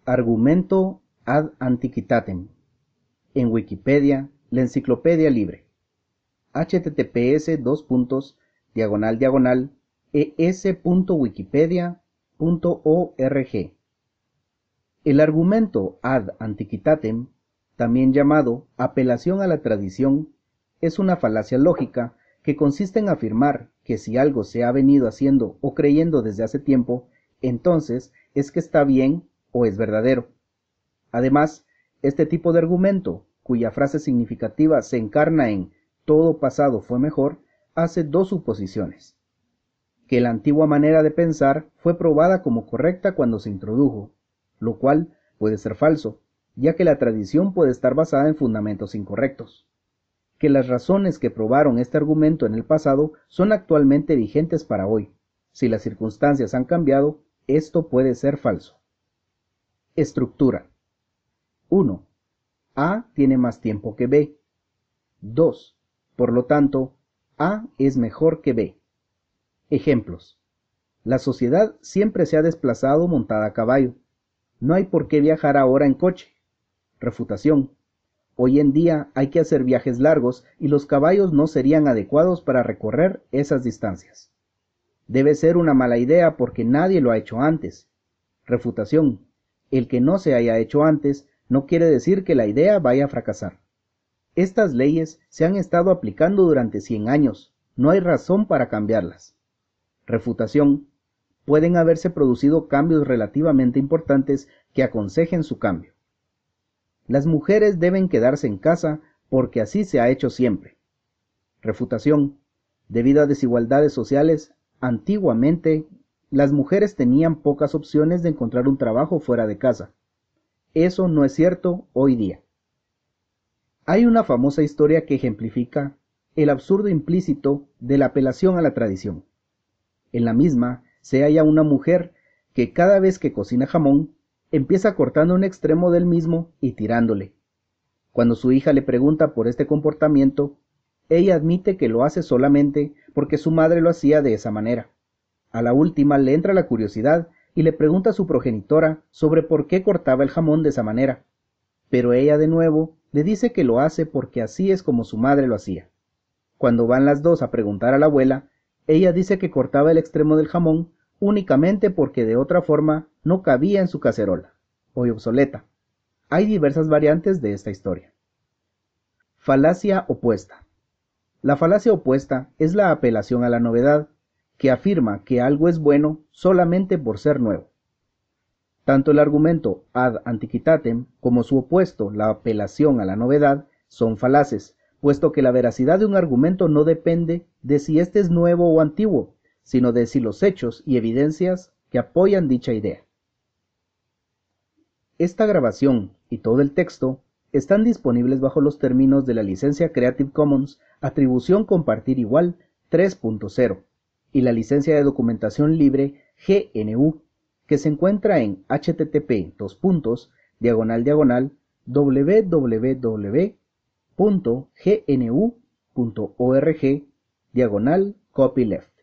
Argumento ad antiquitatem. En Wikipedia, la enciclopedia libre. https://es.wikipedia.org. El argumento ad antiquitatem, también llamado apelación a la tradición, es una falacia lógica que consiste en afirmar que si algo se ha venido haciendo o creyendo desde hace tiempo, entonces es que está bien o es verdadero. Además, este tipo de argumento, cuya frase significativa se encarna en todo pasado fue mejor, hace dos suposiciones: que la antigua manera de pensar fue probada como correcta cuando se introdujo, lo cual puede ser falso, ya que la tradición puede estar basada en fundamentos incorrectos; que las razones que probaron este argumento en el pasado son actualmente vigentes para hoy. Si las circunstancias han cambiado, esto puede ser falso. Estructura. 1. A tiene más tiempo que B. 2. Por lo tanto, A es mejor que B. Ejemplos. La sociedad siempre se ha desplazado montada a caballo. No hay por qué viajar ahora en coche. Refutación. Hoy en día hay que hacer viajes largos y los caballos no serían adecuados para recorrer esas distancias. Debe ser una mala idea porque nadie lo ha hecho antes. Refutación. El que no se haya hecho antes no quiere decir que la idea vaya a fracasar. Estas leyes se han estado aplicando durante 100 años. No hay razón para cambiarlas. Refutación. Pueden haberse producido cambios relativamente importantes que aconsejen su cambio. Las mujeres deben quedarse en casa porque así se ha hecho siempre. Refutación. Debido a desigualdades sociales, antiguamente las mujeres tenían pocas opciones de encontrar un trabajo fuera de casa. Eso no es cierto hoy día. Hay una famosa historia que ejemplifica el absurdo implícito de la apelación a la tradición. En la misma se halla una mujer que cada vez que cocina jamón, empieza cortando un extremo del mismo y tirándole. Cuando su hija le pregunta por este comportamiento, ella admite que lo hace solamente porque su madre lo hacía de esa manera. A la última le entra la curiosidad y le pregunta a su progenitora sobre por qué cortaba el jamón de esa manera, pero ella de nuevo le dice que lo hace porque así es como su madre lo hacía. Cuando van las dos a preguntar a la abuela, ella dice que cortaba el extremo del jamón únicamente porque de otra forma no cabía en su cacerola, hoy obsoleta. Hay diversas variantes de esta historia. Falacia opuesta. La falacia opuesta es la apelación a la novedad, que afirma que algo es bueno solamente por ser nuevo. Tanto el argumento ad antiquitatem como su opuesto, la apelación a la novedad, son falaces, puesto que la veracidad de un argumento no depende de si éste es nuevo o antiguo, sino de si los hechos y evidencias que apoyan dicha idea. Esta grabación y todo el texto están disponibles bajo los términos de la licencia Creative Commons Atribución Compartir Igual 3.0 y la licencia de documentación libre GNU, que se encuentra en http://www.gnu.org/copyleft.